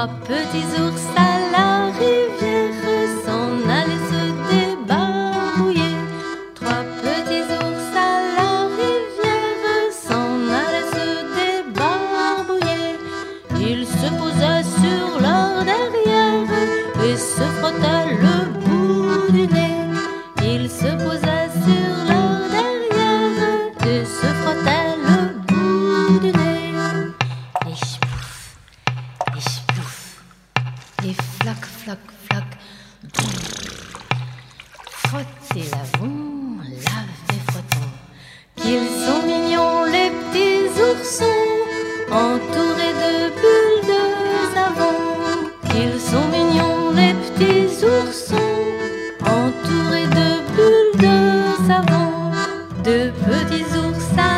Trois petits ours à la rivière s'en allaient se débarbouiller. Trois petits ours à la rivière s'en allaient se débarbouiller. Ils se posaient sur leur derrière et se frottaient le bout du nez. Ils se posaient sur leur derrière et se frottaient le bout du nez. Et ch'plouf, et flac, flac, flac. Frottez, lavons, lavez, frottons. Qu'ils sont mignons les petits oursons, entourés de bulles de savon. Qu'ils sont mignons les petits oursons, entourés de bulles de savon. Deux petits ours à